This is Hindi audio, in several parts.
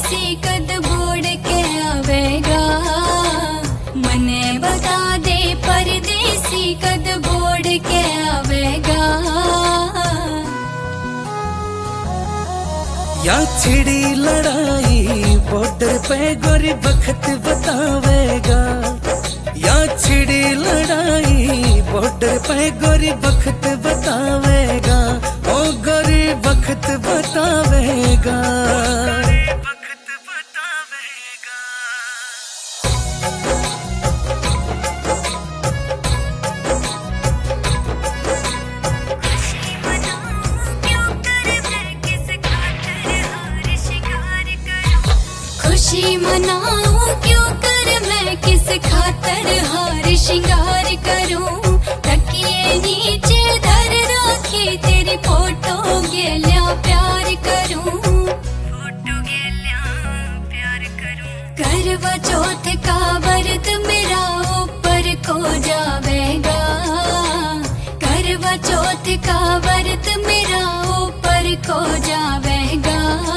परदेसी कद बोड़ के आवेगा। मने बता दे परदेसी कद बोड़ के आवेगा। या छिड़ी लड़ाई बॉर्डर पे गोरी वक्त बतावेगा। या छिड़ी लड़ाई बॉर्डर पे गोरी वक्त बतावेगा। ओ गोरी वक्त बतावेगा। खुशी मनाऊं क्यों कर मैं किस खातर हार श्रृंगार करूं। तकिए नीचे धर राखी तेरी फोटो गेल्या प्यार करूं। करवा चौथ का व्रत मेरा ऊपर को जावेगा। करवा चौथ का व्रत मेरा ऊपर को जावेगा।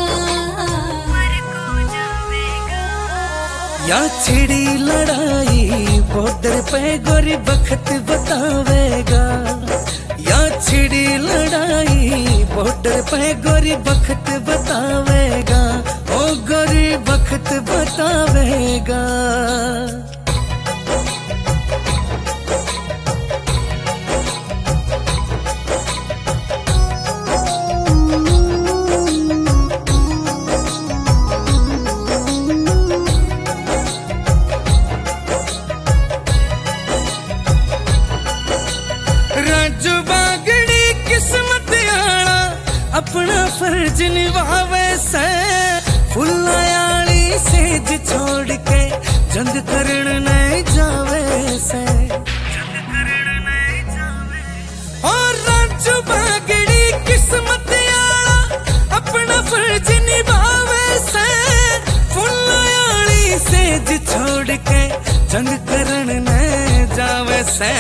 या छिड़ी लड़ाई बॉर्डर पे गोरी वक्त बतावेगा। या छिड़ी लड़ाई बॉर्डर पे गोरी वक्त बतावेगा। ओ गोरी वक्त बतावेगा। राजू बागड़ी किस्मत आला अपना फर्ज निभावे से। फुल्लायाली सेज छोड़ के जंग करण नहीं जावे से। और राजू बागड़ी किस्मत आला अपना फर्ज निभावे से। फुल्लायाली सेज छोड़ के जंग करण नहीं जावे से।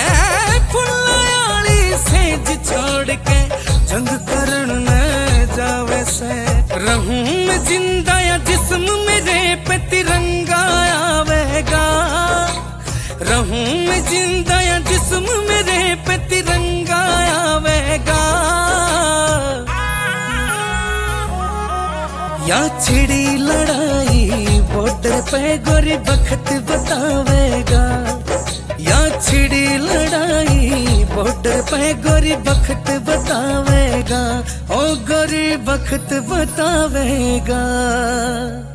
सेज छोड़ के जंग करण न जावे से। रहूं मैं जिंदा या जिस्म मेरे पे तिरंगा आवेगा। रहूं मैं जिंदा या जिस्म मेरे पे तिरंगा आवेगा। या छिड़ी लड़ाई बॉर्डर पे गोरी वक्त बतावेगा। या छिड़ी लड़ाई बॉर्डर पे गोरी वक्त बतावेगा। ओ गोरी वक्त बतावेगा।